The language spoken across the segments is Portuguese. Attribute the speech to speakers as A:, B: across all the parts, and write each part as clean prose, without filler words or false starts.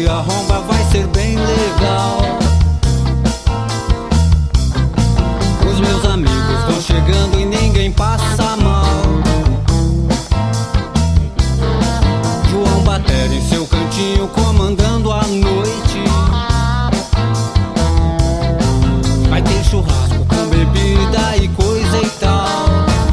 A: de arromba vai ser bem legal. Os meus amigos vão chegando e ninguém passa mal. João Batera em seu cantinho comandando a noite. Vai ter churrasco com bebida e coisa e tal.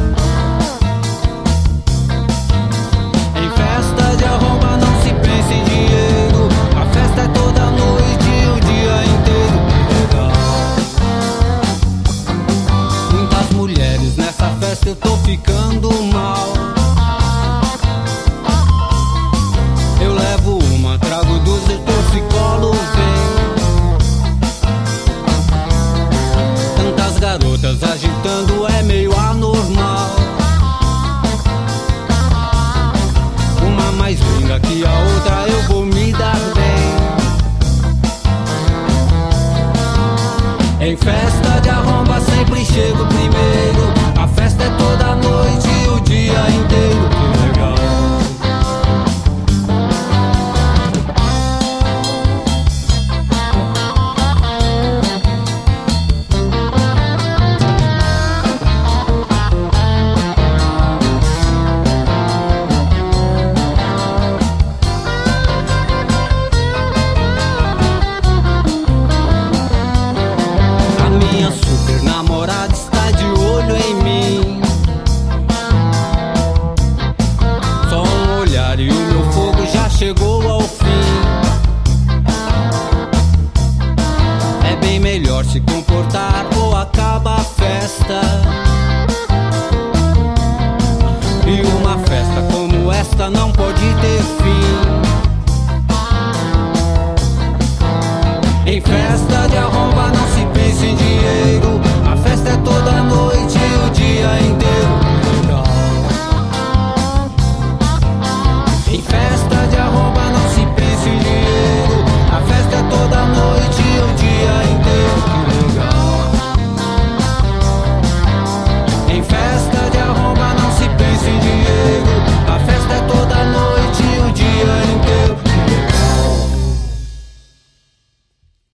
A: Em festa de arromba não se pensa em dinheiro. A festa é toda noite e o dia inteiro. Que legal. Muitas mulheres nessa festa, eu tô ficando mal. Eu levo uma, trago duas e torcicolo vem. Tantas garotas agitando é meio anormal. Uma mais linda que a outra, eu vou me dar bem. Em festa de arromba sempre chego primeiro. A festa é toda noite e o dia inteiro. Que legal. Minha super namorada está de olho em mim. Só um olhar e o meu fogo já chegou ao fim. É bem melhor se comportar ou acaba a festa. E uma festa como esta não pode ter fim. Em festa